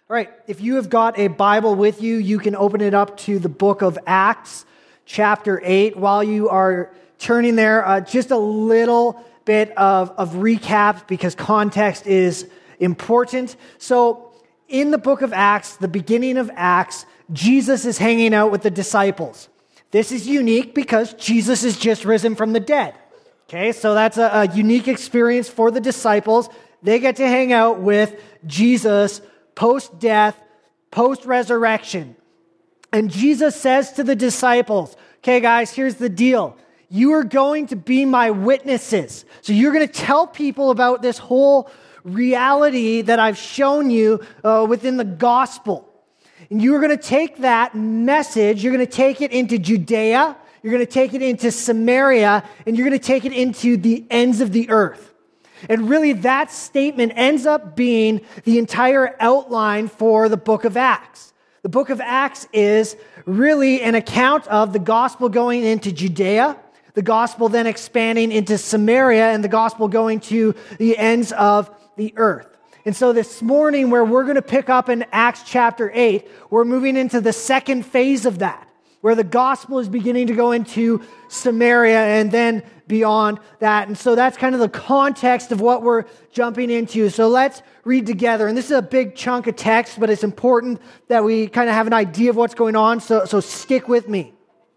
All right, if you have got a Bible with you, you can open it up to the book of Acts, chapter 8. While you are turning there, just a little bit of recap because context is important. So in the book of Acts, the beginning of Acts, Jesus is hanging out with the disciples. This is unique because Jesus is just risen from the dead. Okay, so that's a unique experience for the disciples. They get to hang out with Jesus post-death, post-resurrection. And Jesus says to the disciples, okay, guys, here's the deal. You are going to be my witnesses. So you're going to tell people about this whole reality that I've shown you within the gospel. And you're going to take that message, you're going to take it into Judea, you're going to take it into Samaria, and you're going to take it into the ends of the earth. And really, that statement ends up being the entire outline for the book of Acts. The book of Acts is really an account of the gospel going into Judea, the gospel then expanding into Samaria, and the gospel going to the ends of the earth. And so this morning, where we're going to pick up in Acts chapter 8, we're moving into the second phase of that, where the gospel is beginning to go into Samaria and then beyond that. And so that's kind of the context of what we're jumping into. So let's read together. And this is a big chunk of text, but it's important that we kind of have an idea of what's going on. So stick with me.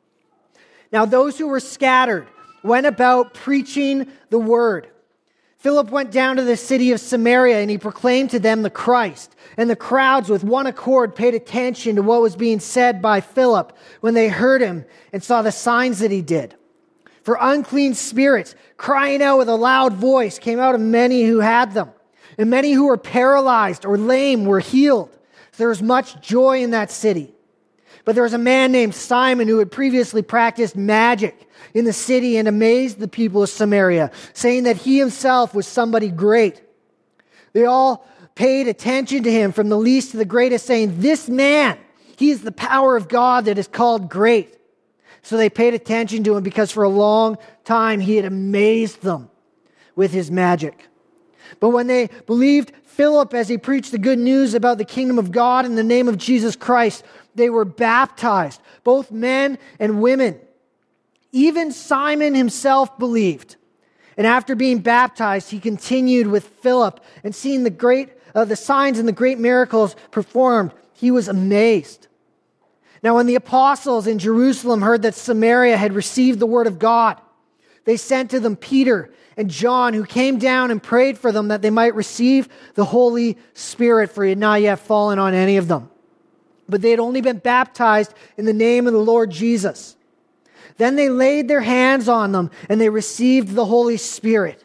Now, those who were scattered went about preaching the word. Philip went down to the city of Samaria, and he proclaimed to them the Christ. And the crowds with one accord paid attention to what was being said by Philip when they heard him and saw the signs that he did. For unclean spirits, crying out with a loud voice, came out of many who had them. And many who were paralyzed or lame were healed. So there was much joy in that city. But there was a man named Simon who had previously practiced magic in the city and amazed the people of Samaria, saying that he himself was somebody great. They all paid attention to him, from the least to the greatest, saying, "This man, he is the power of God that is called great." So they paid attention to him because for a long time he had amazed them with his magic. But when they believed Philip as he preached the good news about the kingdom of God in the name of Jesus Christ, they were baptized, both men and women. Even Simon himself believed. And after being baptized, he continued with Philip, and seeing the signs and the great miracles performed, he was amazed. Now, when the apostles in Jerusalem heard that Samaria had received the word of God, they sent to them Peter and John, who came down and prayed for them that they might receive the Holy Spirit, for he had not yet fallen on any of them. But they had only been baptized in the name of the Lord Jesus. Then they laid their hands on them, and they received the Holy Spirit.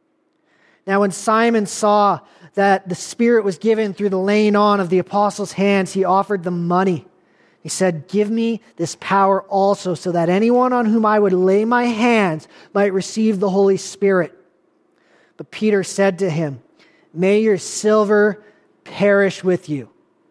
Now, when Simon saw that the Spirit was given through the laying on of the apostles' hands, he offered them money. He said, "Give me this power also, so that anyone on whom I would lay my hands might receive the Holy Spirit." But Peter said to him, "May your silver perish with you,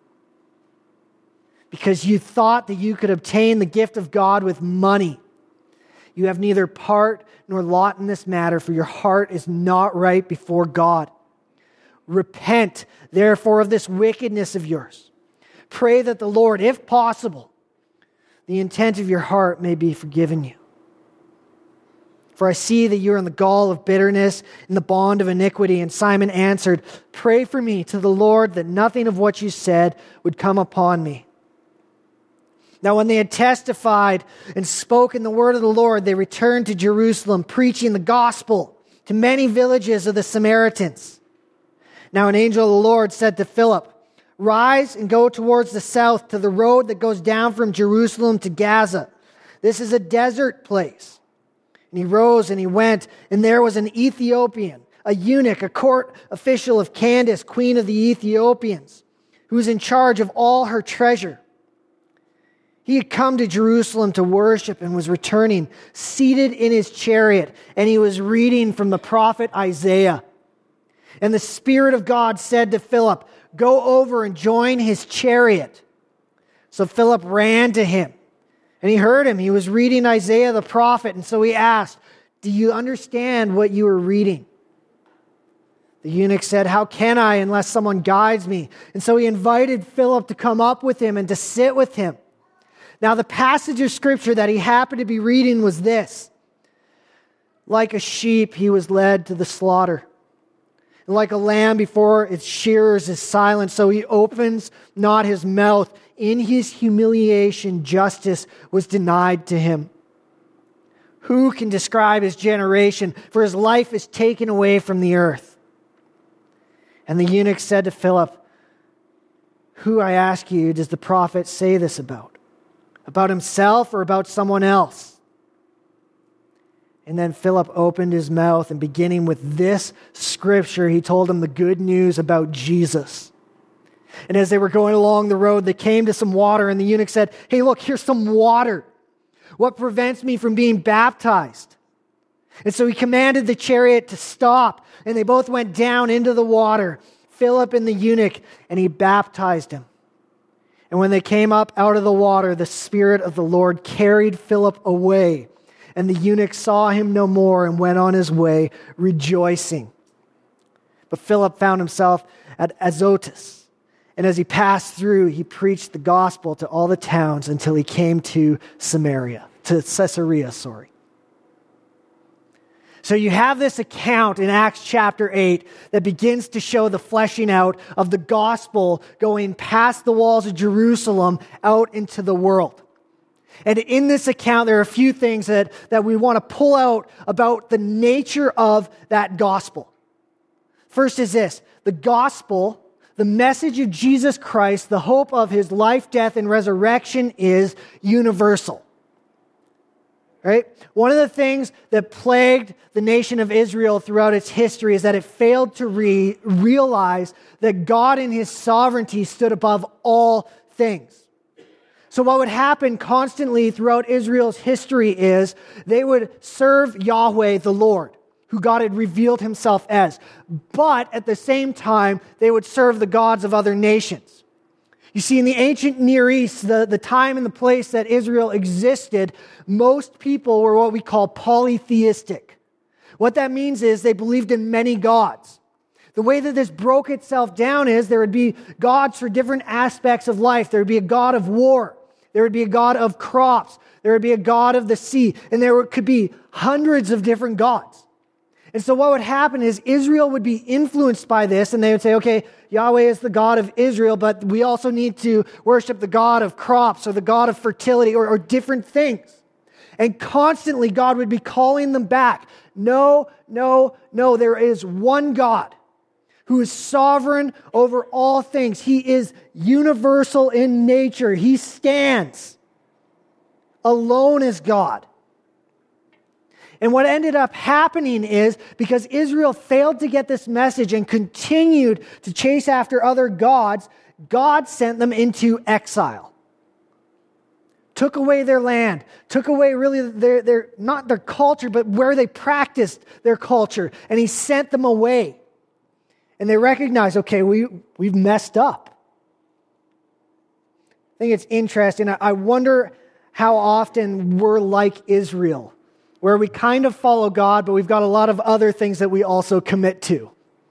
because you thought that you could obtain the gift of God with money. You have neither part nor lot in this matter, for your heart is not right before God. Repent, therefore, of this wickedness of yours. Pray that the Lord, if possible, the intent of your heart may be forgiven you. For I see that you are in the gall of bitterness, in the bond of iniquity." And Simon answered, "Pray for me to the Lord that nothing of what you said would come upon me." Now, when they had testified and spoken the word of the Lord, they returned to Jerusalem, preaching the gospel to many villages of the Samaritans. Now, an angel of the Lord said to Philip, "Rise and go towards the south to the road that goes down from Jerusalem to Gaza. This is a desert place." And he rose and he went, and there was an Ethiopian, a eunuch, a court official of Candace, queen of the Ethiopians, who was in charge of all her treasure. He had come to Jerusalem to worship and was returning, seated in his chariot, and he was reading from the prophet Isaiah. And the Spirit of God said to Philip, "Go over and join his chariot." So Philip ran to him, and he heard him. He was reading Isaiah the prophet, and so he asked, "Do you understand what you are reading?" The eunuch said, "How can I unless someone guides me?" And so he invited Philip to come up with him and to sit with him. Now, the passage of scripture that he happened to be reading was this: "Like a sheep, he was led to the slaughter. And like a lamb before its shearers is silent, so he opens not his mouth. In his humiliation, justice was denied to him. Who can describe his generation? For his life is taken away from the earth." And the eunuch said to Philip, "Who, I ask you, does the prophet say this about? About himself or about someone else?" And then Philip opened his mouth, and beginning with this scripture, he told him the good news about Jesus. And as they were going along the road, they came to some water, and the eunuch said, "Hey, look, here's some water. What prevents me from being baptized?" And so he commanded the chariot to stop, and they both went down into the water, Philip and the eunuch, and he baptized him. And when they came up out of the water, the Spirit of the Lord carried Philip away, and the eunuch saw him no more and went on his way rejoicing. But Philip found himself at Azotus, and as he passed through, he preached the gospel to all the towns until he came to Caesarea. So you have this account in Acts chapter 8 that begins to show the fleshing out of the gospel going past the walls of Jerusalem out into the world. And in this account, there are a few things that we want to pull out about the nature of that gospel. First is this: the gospel, the message of Jesus Christ, the hope of his life, death, and resurrection is universal. Right? One of the things that plagued the nation of Israel throughout its history is that it failed to realize that God in his sovereignty stood above all things. So what would happen constantly throughout Israel's history is they would serve Yahweh the Lord, who God had revealed himself as. But at the same time, they would serve the gods of other nations. You see, in the ancient Near East, the time and the place that Israel existed, most people were what we call polytheistic. What that means is they believed in many gods. The way that this broke itself down is there would be gods for different aspects of life. There would be a god of war. There would be a god of crops. There would be a god of the sea. And there could be hundreds of different gods. And so what would happen is Israel would be influenced by this, and they would say, okay, Yahweh is the God of Israel, but we also need to worship the God of crops or the God of fertility or different things. And constantly God would be calling them back. No, there is one God who is sovereign over all things. He is universal in nature. He stands alone as God. And what ended up happening is, because Israel failed to get this message and continued to chase after other gods, God sent them into exile. Took away their land, took away really their not their culture, but where they practiced their culture. And he sent them away. And they recognized, okay, we've messed up. I think it's interesting. I wonder how often we're like Israel, where we kind of follow God, but we've got a lot of other things that we also commit to.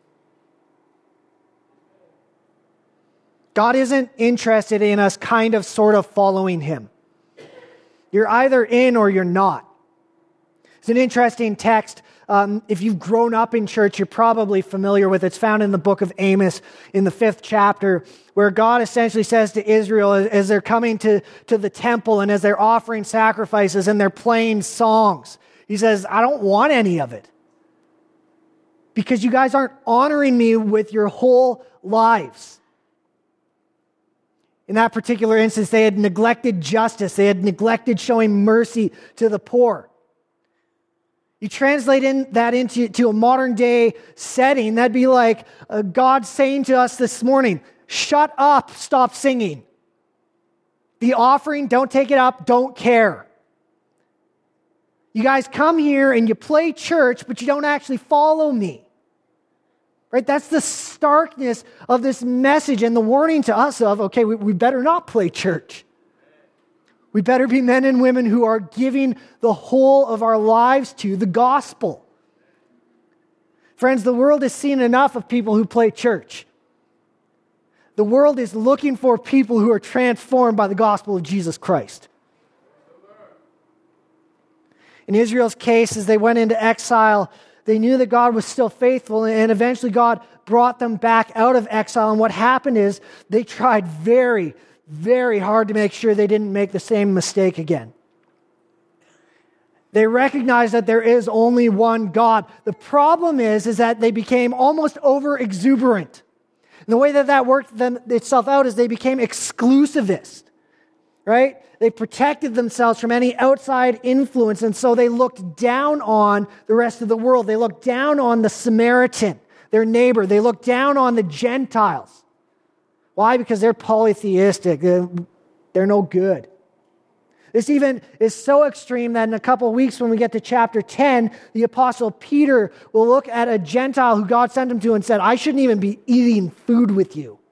God isn't interested in us kind of sort of following him. You're either in or you're not. It's an interesting text. If you've grown up in church, you're probably familiar with it. It's found in the book of Amos in the 5th chapter, where God essentially says to Israel as they're coming to the temple and as they're offering sacrifices and they're playing songs, he says, I don't want any of it because you guys aren't honoring me with your whole lives. In that particular instance, they had neglected justice. They had neglected showing mercy to the poor. You translate that into a modern day setting, that'd be like God saying to us this morning, shut up, stop singing. The offering, don't take it up, don't care. You guys come here and you play church, but you don't actually follow me. Right? That's the starkness of this message and the warning to us of, okay, we better not play church. We better be men and women who are giving the whole of our lives to the gospel. Friends, the world has seen enough of people who play church. The world is looking for people who are transformed by the gospel of Jesus Christ. In Israel's case, as they went into exile, they knew that God was still faithful, and eventually God brought them back out of exile. And what happened is they tried very, very hard to make sure they didn't make the same mistake again. They recognized that there is only one God. The problem is that they became almost over-exuberant. And the way that worked itself out is they became exclusivist, right? They protected themselves from any outside influence, and so they looked down on the rest of the world. They looked down on the Samaritan, their neighbor. They looked down on the Gentiles. Why? Because they're polytheistic. They're no good. This even is so extreme that in a couple of weeks when we get to chapter 10, the Apostle Peter will look at a Gentile who God sent him to and said, I shouldn't even be eating food with you.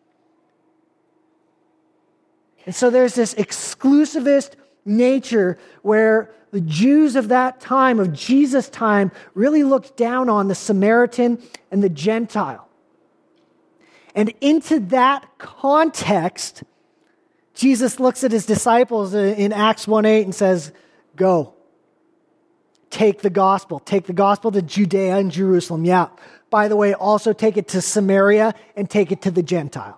And so there's this exclusivist nature where the Jews of that time, of Jesus' time, really looked down on the Samaritan and the Gentile. And into that context, Jesus looks at his disciples in Acts 1:8 and says, go. Take the gospel. Take the gospel to Judea and Jerusalem. Yeah. By the way, also take it to Samaria and take it to the Gentile.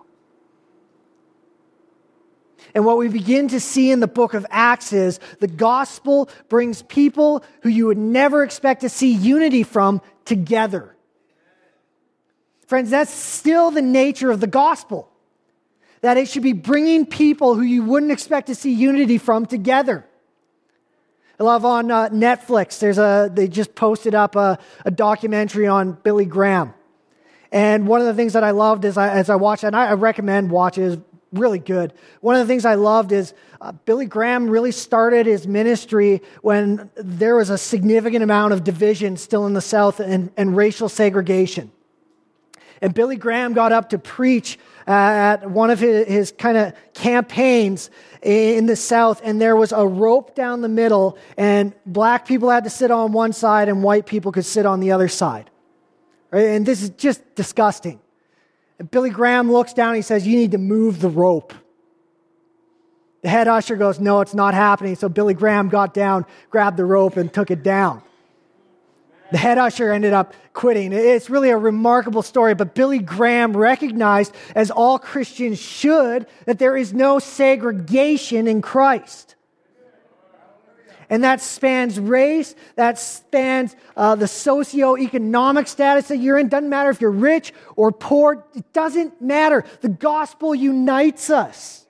And what we begin to see in the book of Acts is the gospel brings people who you would never expect to see unity from together. Friends, that's still the nature of the gospel. That it should be bringing people who you wouldn't expect to see unity from together. I love on Netflix, they just posted up a documentary on Billy Graham. And one of the things that I loved as I watched it, and I recommend watch it, is really good. One of the things I loved is Billy Graham really started his ministry when there was a significant amount of division still in the South and racial segregation. And Billy Graham got up to preach at one of his kind of campaigns in the South, and there was a rope down the middle, and black people had to sit on one side and white people could sit on the other side. Right? And this is just disgusting. And Billy Graham looks down and he says, you need to move the rope. The head usher goes, no, it's not happening. So Billy Graham got down, grabbed the rope, and took it down. The head usher ended up quitting. It's really a remarkable story, but Billy Graham recognized, as all Christians should, that there is no segregation in Christ. And that spans race, that spans the socioeconomic status that you're in. Doesn't matter if you're rich or poor. It doesn't matter. The gospel unites us.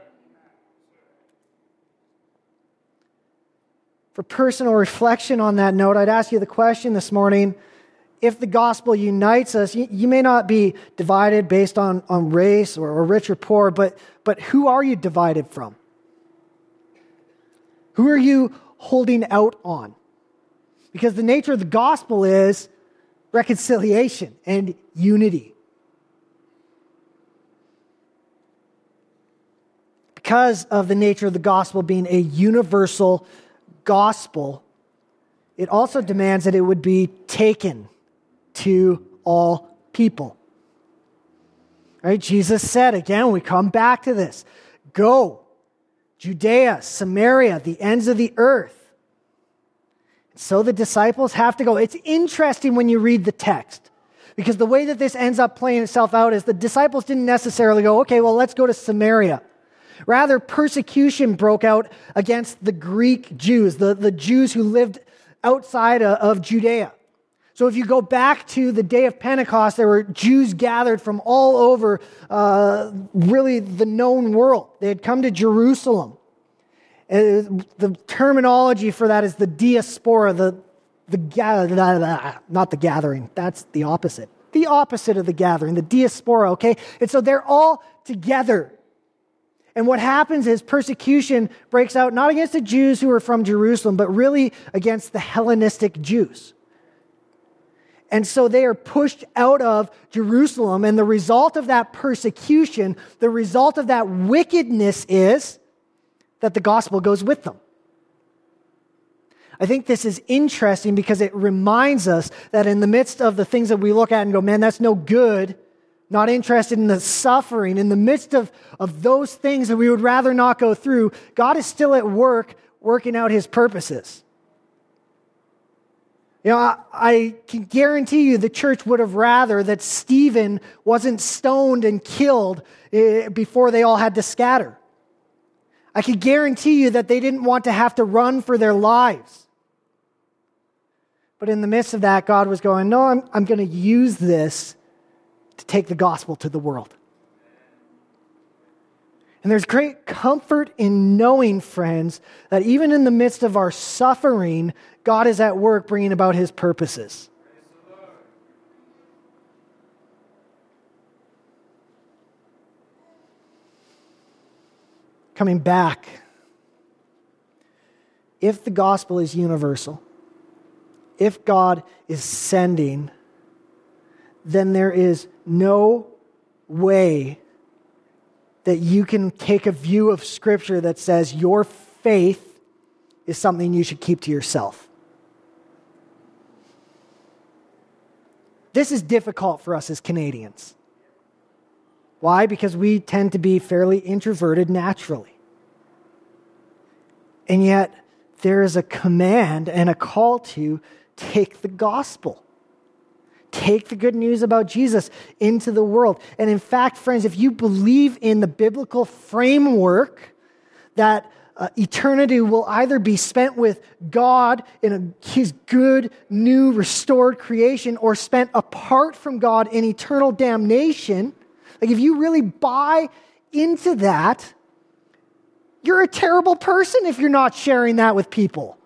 For personal reflection on that note, I'd ask you the question this morning: if the gospel unites us, you may not be divided based on race or rich or poor, but who are you divided from? Who are you holding out on? Because the nature of the gospel is reconciliation and unity. Because of the nature of the gospel being a universal gospel, it also demands that it would be taken to all people. Right? Jesus said, again, we come back to this, go, Judea, Samaria, the ends of the earth. So the disciples have to go. It's interesting when you read the text, because the way that this ends up playing itself out is the disciples didn't necessarily go, okay, well, let's go to Samaria. Rather, persecution broke out against the Greek Jews, the Jews who lived outside of Judea. So if you go back to the day of Pentecost, there were Jews gathered from all over really the known world. They had come to Jerusalem. The terminology for that is the diaspora, not the gathering. That's the opposite. The opposite of the gathering, the diaspora, okay? And so they're all together. And what happens is persecution breaks out not against the Jews who are from Jerusalem, but really against the Hellenistic Jews. And so they are pushed out of Jerusalem, and the result of that persecution, the result of that wickedness is that the gospel goes with them. I think this is interesting because it reminds us that in the midst of the things that we look at and go, man, that's no good, not interested in the suffering, in the midst of those things that we would rather not go through, God is still at work, working out his purposes. You know, I can guarantee you the church would have rather that Stephen wasn't stoned and killed before they all had to scatter. I can guarantee you that they didn't want to have to run for their lives. But in the midst of that, God was going, no, I'm going to use this to take the gospel to the world. And there's great comfort in knowing, friends, that even in the midst of our suffering, God is at work bringing about his purposes. Coming back, if the gospel is universal, if God is sending, then there is no way that you can take a view of Scripture that says your faith is something you should keep to yourself. This is difficult for us as Canadians. Why? Because we tend to be fairly introverted naturally. And yet, there is a command and a call to take the gospel. Take the good news about Jesus into the world. And in fact, friends, if you believe in the biblical framework that eternity will either be spent with God in his good, new, restored creation or spent apart from God in eternal damnation, like if you really buy into that, you're a terrible person if you're not sharing that with people.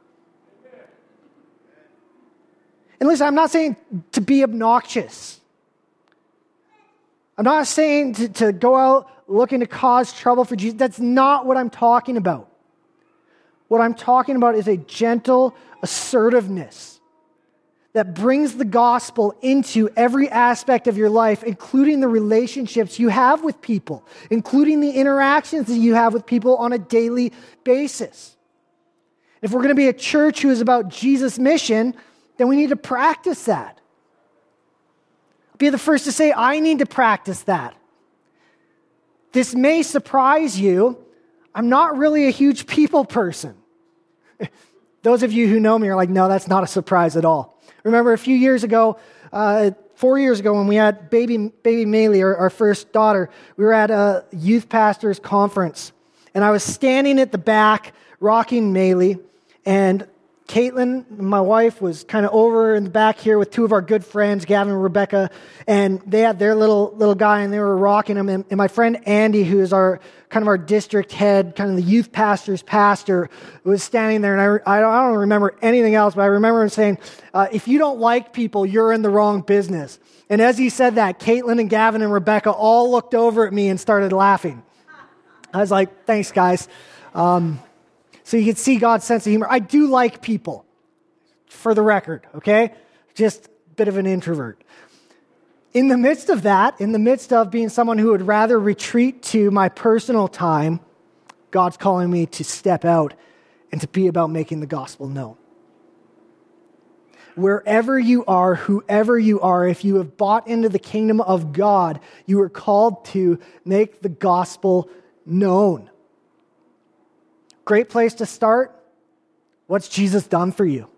And listen, I'm not saying to be obnoxious. I'm not saying to go out looking to cause trouble for Jesus. That's not what I'm talking about. What I'm talking about is a gentle assertiveness that brings the gospel into every aspect of your life, including the relationships you have with people, including the interactions that you have with people on a daily basis. If we're going to be a church who is about Jesus' mission, then we need to practice that. I'll be the first to say, I need to practice that. This may surprise you. I'm not really a huge people person. Those of you who know me are like, no, that's not a surprise at all. Remember a few years ago, 4 years ago when we had baby Maylee, our first daughter, we were at a youth pastor's conference. And I was standing at the back, rocking Maylee, and Caitlin, my wife, was kind of over in the back here with two of our good friends, Gavin and Rebecca, and they had their little guy, and they were rocking him. And my friend Andy, who is our district head, kind of the youth pastor's pastor, was standing there, and I don't remember anything else, but I remember him saying, if you don't like people, you're in the wrong business. And as he said that, Caitlin and Gavin and Rebecca all looked over at me and started laughing. I was like, thanks, guys. So you can see God's sense of humor. I do like people, for the record, okay? Just a bit of an introvert. In the midst of that, in the midst of being someone who would rather retreat to my personal time, God's calling me to step out and to be about making the gospel known. Wherever you are, whoever you are, if you have bought into the kingdom of God, you are called to make the gospel known. Great place to start. What's Jesus done for you?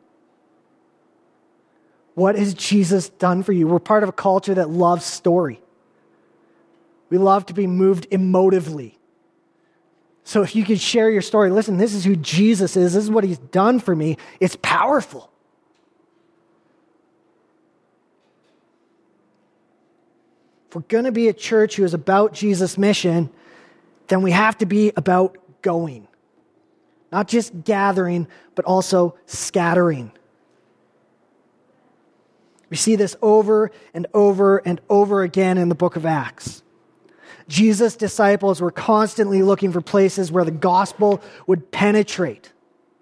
What has Jesus done for you? We're part of a culture that loves story. We love to be moved emotively. So if you could share your story, listen, this is who Jesus is. This is what he's done for me. It's powerful. If we're going to be a church who is about Jesus' mission, then we have to be about going. Not just gathering, but also scattering. We see this over and over and over again in the book of Acts. Jesus' disciples were constantly looking for places where the gospel would penetrate.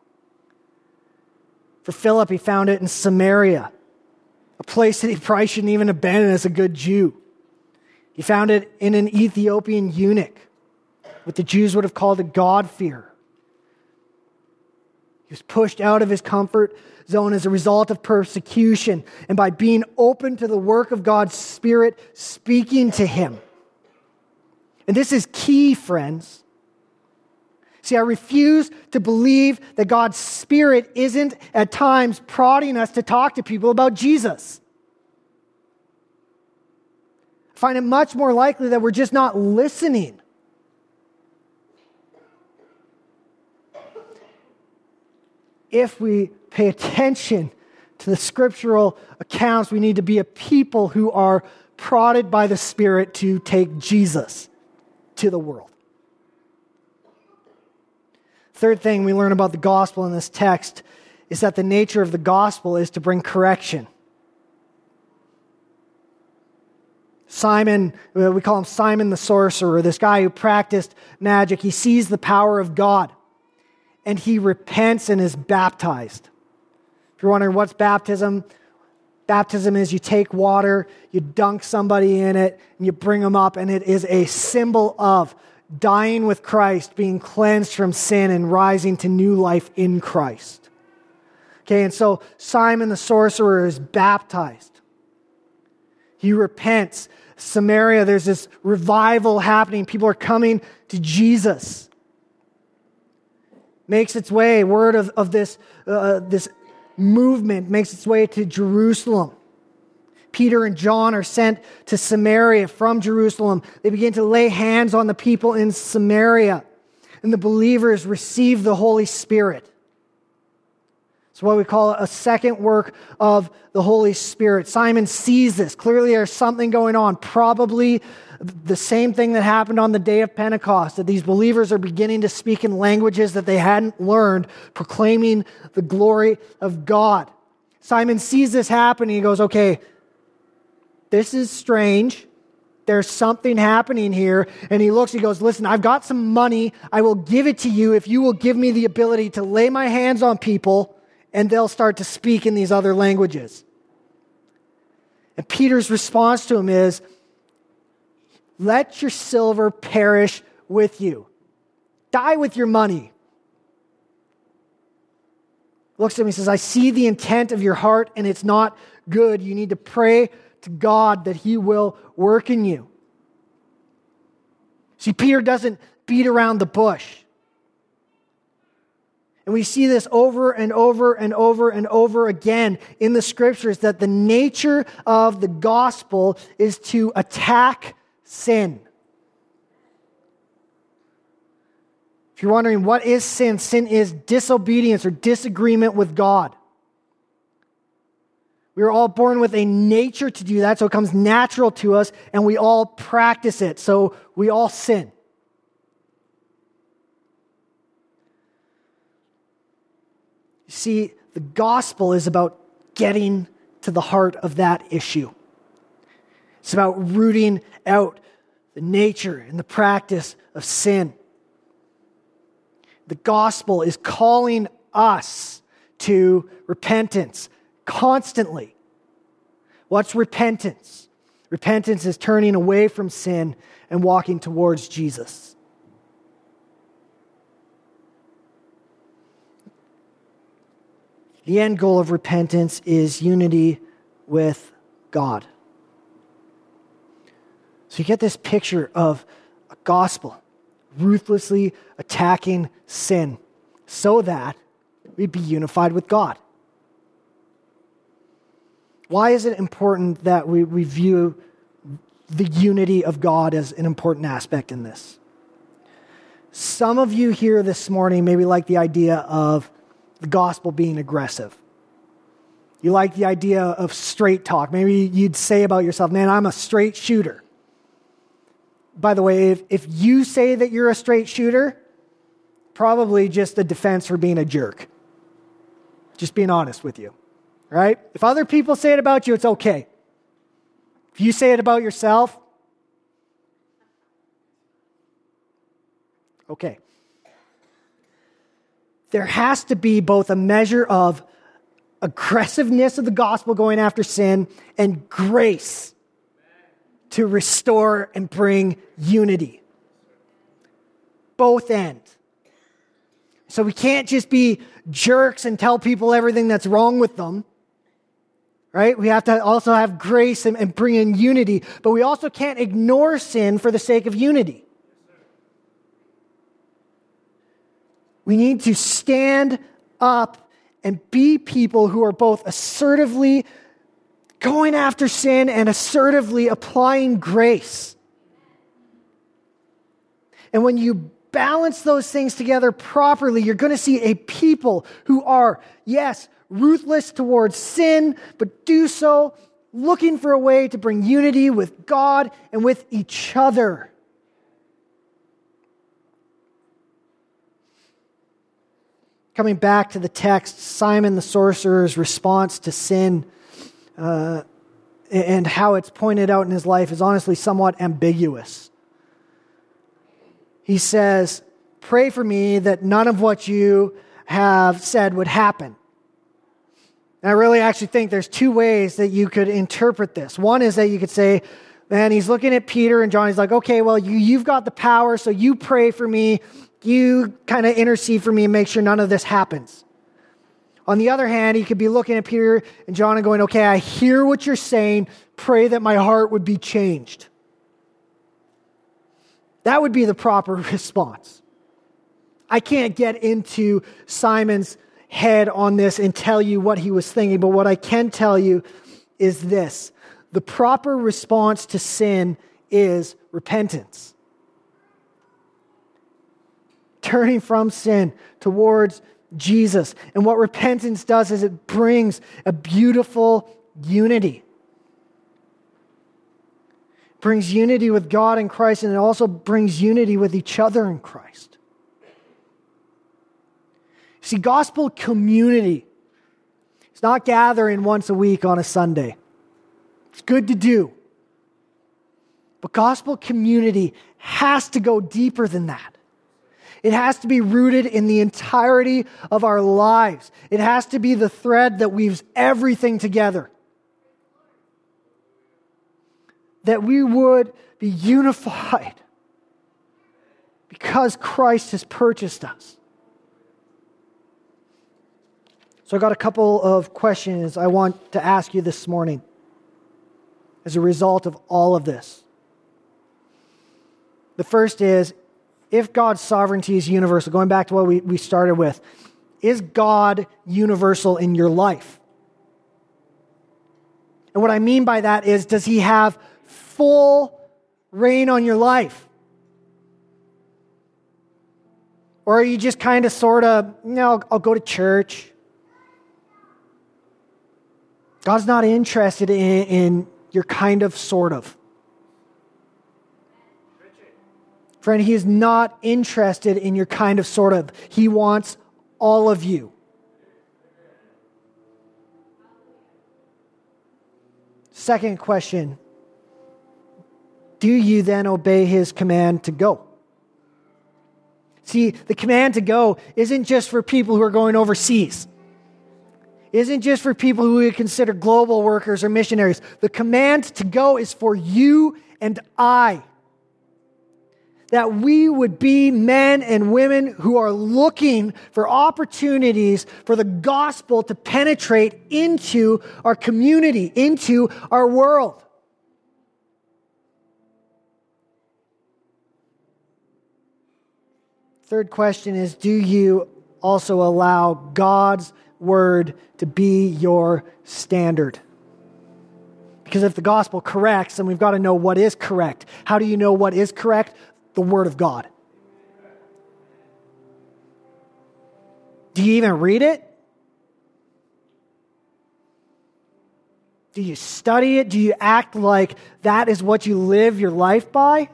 For Philip, he found it in Samaria, a place that he probably shouldn't even abandon as a good Jew. He found it in an Ethiopian eunuch, what the Jews would have called a God-fearer. He was pushed out of his comfort zone as a result of persecution and by being open to the work of God's Spirit speaking to him. And this is key, friends. See, I refuse to believe that God's Spirit isn't at times prodding us to talk to people about Jesus. I find it much more likely that we're just not listening. If we pay attention to the scriptural accounts, we need to be a people who are prodded by the Spirit to take Jesus to the world. Third thing we learn about the gospel in this text is that the nature of the gospel is to bring correction. Simon, we call him Simon the sorcerer, this guy who practiced magic, he sees the power of God and he repents and is baptized. If you're wondering what's baptism, baptism is you take water, you dunk somebody in it, and you bring them up, and it is a symbol of dying with Christ, being cleansed from sin, and rising to new life in Christ. Okay, and so Simon the sorcerer is baptized. He repents. Samaria, there's this revival happening. People are coming to Jesus. Makes its way, word of this movement makes its way to Jerusalem. Peter and John are sent to Samaria from Jerusalem. They begin to lay hands on the people in Samaria, and the believers receive the Holy Spirit. It's what we call a second work of the Holy Spirit. Simon sees this. Clearly there's something going on, probably the same thing that happened on the day of Pentecost, that these believers are beginning to speak in languages that they hadn't learned, proclaiming the glory of God. Simon sees this happen and he goes, okay, this is strange. There's something happening here. And he looks, he goes, listen, I've got some money. I will give it to you if you will give me the ability to lay my hands on people and they'll start to speak in these other languages. And Peter's response to him is, let your silver perish with you. Die with your money. Looks at me and says, I see the intent of your heart and it's not good. You need to pray to God that he will work in you. See, Peter doesn't beat around the bush. And we see this over and over and over and over again in the scriptures, that the nature of the gospel is to attack sin. If you're wondering what is sin, sin is disobedience or disagreement with God. We are all born with a nature to do that, so it comes natural to us, and we all practice it, so we all sin. You see, the gospel is about getting to the heart of that issue. It's about rooting out the nature and the practice of sin. The gospel is calling us to repentance constantly. What's repentance? Repentance is turning away from sin and walking towards Jesus. The end goal of repentance is unity with God. So you get this picture of a gospel ruthlessly attacking sin so that we'd be unified with God. Why is it important that we view the unity of God as an important aspect in this? Some of you here this morning maybe like the idea of the gospel being aggressive. You like the idea of straight talk. Maybe you'd say about yourself, man, I'm a straight shooter. By the way, if you say that you're a straight shooter, probably just a defense for being a jerk. Just being honest with you, right? If other people say it about you, it's okay. If you say it about yourself, okay. There has to be both a measure of aggressiveness of the gospel going after sin and grace to restore and bring unity. Both ends. So we can't just be jerks and tell people everything that's wrong with them, right? We have to also have grace and bring in unity, but we also can't ignore sin for the sake of unity. We need to stand up and be people who are both assertively going after sin and assertively applying grace. And when you balance those things together properly, you're going to see a people who are, yes, ruthless towards sin, but do so looking for a way to bring unity with God and with each other. Coming back to the text, Simon the sorcerer's response to sin and how it's pointed out in his life is honestly somewhat ambiguous. He says, "Pray for me that none of what you have said would happen." And I really actually think there's two ways that you could interpret this. One is that you could say, man, he's looking at Peter and John. He's like, okay, well, you've got the power, so you pray for me. You kind of intercede for me and make sure none of this happens. On the other hand, he could be looking at Peter and John and going, okay, I hear what you're saying. Pray that my heart would be changed. That would be the proper response. I can't get into Simon's head on this and tell you what he was thinking, but what I can tell you is this. The proper response to sin is repentance. Turning from sin towards Jesus. And what repentance does is it brings a beautiful unity. It brings unity with God and Christ, and it also brings unity with each other in Christ. See, gospel community is not gathering once a week on a Sunday. It's good to do. But gospel community has to go deeper than that. It has to be rooted in the entirety of our lives. It has to be the thread that weaves everything together. That we would be unified because Christ has purchased us. So I got a couple of questions I want to ask you this morning as a result of all of this. The first is, if God's sovereignty is universal, going back to what we started with, is God universal in your life? And what I mean by that is, does he have full reign on your life? Or are you just kind of sort of, I'll go to church. God's not interested in your kind of, sort of. Friend, he is not interested in your kind of, sort of. He wants all of you. Second question, do you then obey his command to go? See, the command to go isn't just for people who are going overseas. Isn't just for people who we consider global workers or missionaries. The command to go is for you and I. That we would be men and women who are looking for opportunities for the gospel to penetrate into our community, into our world. Third question is, do you also allow God's word to be your standard? Because if the gospel corrects, then we've got to know what is correct. How do you know what is correct? The word of God. Do you even read it? Do you study it? Do you act like that is what you live your life by?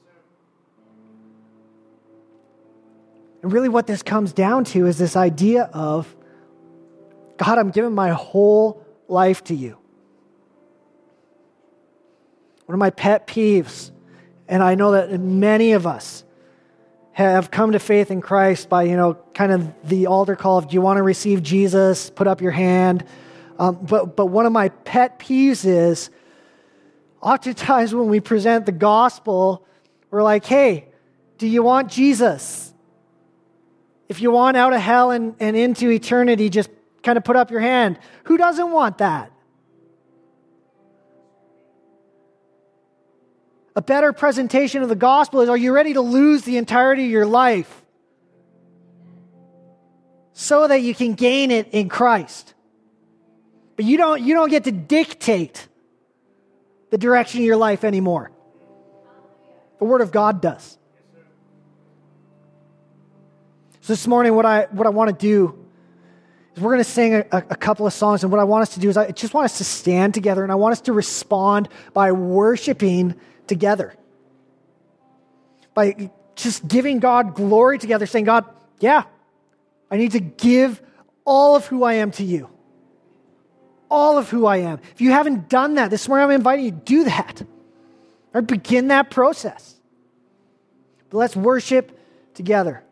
And really what this comes down to is this idea of, God, I'm giving my whole life to you. One of my pet peeves, and I know that many of us have come to faith in Christ by, kind of the altar call of, do you want to receive Jesus? Put up your hand. But one of my pet peeves is, oftentimes when we present the gospel, we're like, hey, do you want Jesus? If you want out of hell and into eternity, just kind of put up your hand. Who doesn't want that? A better presentation of the gospel is, are you ready to lose the entirety of your life so that you can gain it in Christ? But you don't get to dictate the direction of your life anymore. The Word of God does. So this morning, what I want to do is we're going to sing a couple of songs, and what I want us to do is I just want us to stand together, and I want us to respond by worshiping together. By just giving God glory together, saying, God, yeah, I need to give all of who I am to you. All of who I am. If you haven't done that, this morning I'm inviting you to do that. Or begin that process. But let's worship together.